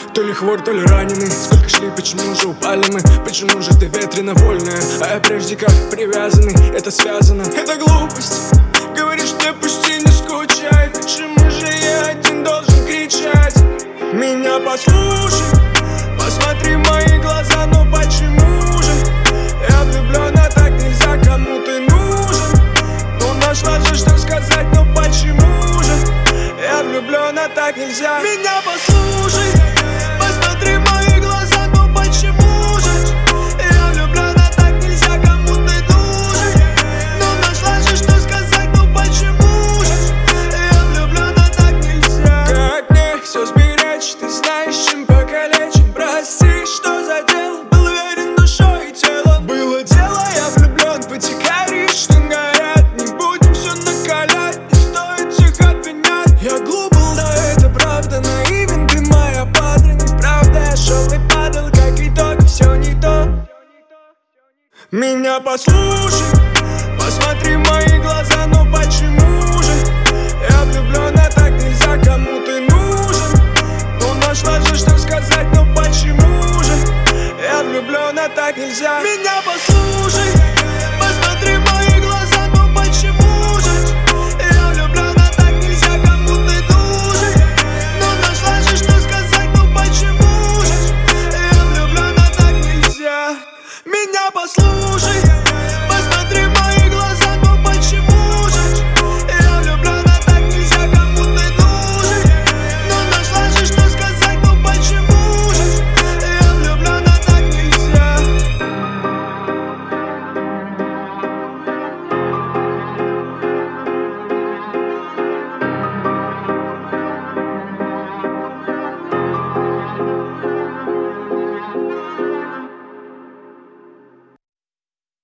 То ли хворь, то ли раненый. Сколько шли, почему же упали мы? Почему же ты ветрено вольная, а я прежде как привязанный? Это связано, это глупость. Говоришь мне, пусти, не скучай. Почему же я один должен кричать? Меня послушай, посмотри в мои глаза, но почему же я влюблен, а так нельзя, кому ты нужен? Ну нашла же, что сказать, но почему же я влюблен, а так нельзя? Меня послушай, посмотри в мои глаза, но почему же я влюблен, а так нельзя, кому ты нужен? Ну нашла же, что сказать, но почему же я влюблен, а так нельзя? Как мне все сберечь, ты знаешь, чем покалечен? Прости, что задел, был верен душой и телом. Было дело, я влюблен, потекай речь, что горят. Не будем все накалять, не стоит всех обвинять. Я глуп был, да это правда, наивен, ты моя падра. Неправда, я шел и падал, как итог, все не то. Меня послушай, посмотри в мои глаза, но почему же я влюблен, а так нельзя, кому ты нужен? Ну нашла же, что сказать, но почему же я влюблен, а так нельзя? Меня послушай.